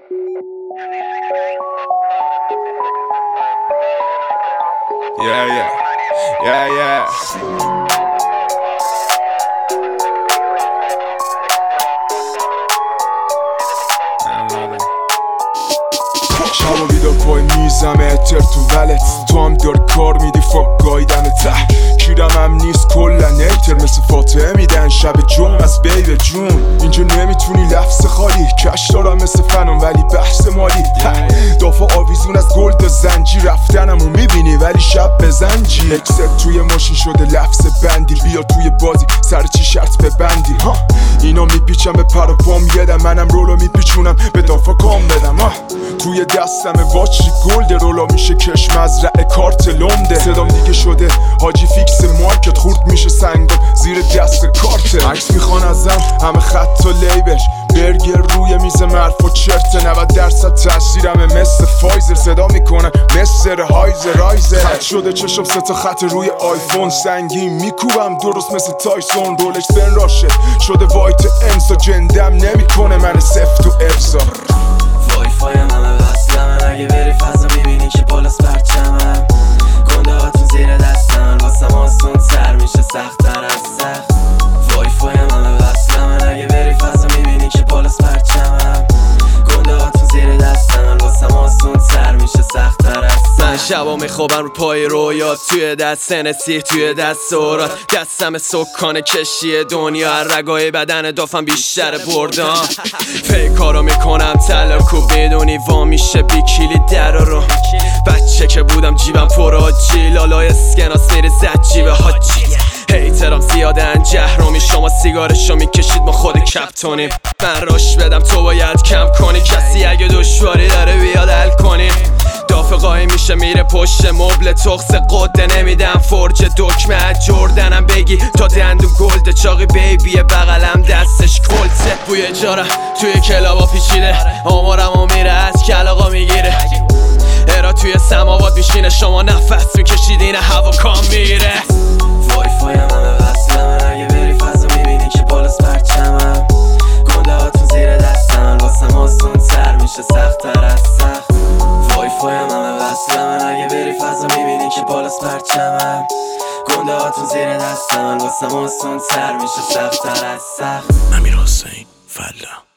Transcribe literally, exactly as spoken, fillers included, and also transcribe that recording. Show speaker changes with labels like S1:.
S1: Yeah, yeah, yeah, yeah. شبا بیدار پای میزم اتر تو ولت، تو هم دار کار میدی فاک گایدم ته کیرم هم نیست کلا نیتر مثل فاتحه میدن شب جمع از بیب جون. اینجا نمیتونی لفظ خالی کش دارم مثل فنان ولی بحث مالی دافع آویزون از گلد زنجی رفتنمو میبینی ولی شب بزنجی اکسل توی ماشین شده لفظ بندی بیا توی بازی سر چی شرط ببندی ها اینا میپیچم به پر و پام یدم منم رولو میپیچونم به دافع کام بدم ها توی دستم واچی گلد رولا میشه کش مزرعه کارت لمده صدام دیگه شده حاجی فیکس مارکت خورد میشه سنگم زیر دست کارت عکس میخوان ازم همه خط و لیبش برگر روی میز مرف و چرت نود درصد تاثیرمه مثل فایزر صدا میکنن مثل هایزر رایزر خط شده چشم سه تا خط روی آیفون سنگین میکوبم درست مثل تایسون رولکس بن راشه شده وایت انسا جندم نمیکنه من سفت و افزا
S2: وای فایم همه بستم اگه بری فضا میبینی که بالاست پرچمم گنده هاتون زیر دستم واسم آسون تر میشه سخت تر از سخت وای فایم همه بستم اگه بری فضا میبینی که بالاست پرچمم گنده هاتون زیر دستم واسم آسون تر میشه سخت تر از سخت من شبا میخوابم رو پای رویات توی دست نسی توی دست سورات دستم سکان کشی دنیا رگای بدن دافم بیشتر بردم فیکارو میکنم تلاکو بدونی وا میشه بیکیلی در رو بچه که بودم جیبم پر آجی لالای اسکناس میره زد جیب حاجی هیترام زیادن جهرومی شما سیگارشو میکشید ما خود کپتونیم من راش بدم تو باید کم کنی کسی اگه دشواری داره بیاد حل کنی دافع قایم میشه میره پشت مبل تخص قده نمیدم فرج دکمه از جردنم بگی تا دندون گلده چاقی بیبی بغلم دستش کلته بوی جارم توی کلابا پیچیده آمارم و میره از کلاغا میگیره هرا توی سماوات میشینه شما نفس میکشیدین هوا کام میره وای فایم همه بستم اگه بری فضا میبینی که بالاست پرچمم گنده هاتون زیر دستم واسم آسون تر میشه سخت تر از سخت وای فایم همه بستم اگه بری فضا میبینی که بالاست پرچمم گنده هاتون زیر دستم واسم آسون تر میشه سخت تر از سخت
S3: امیر حسین فلا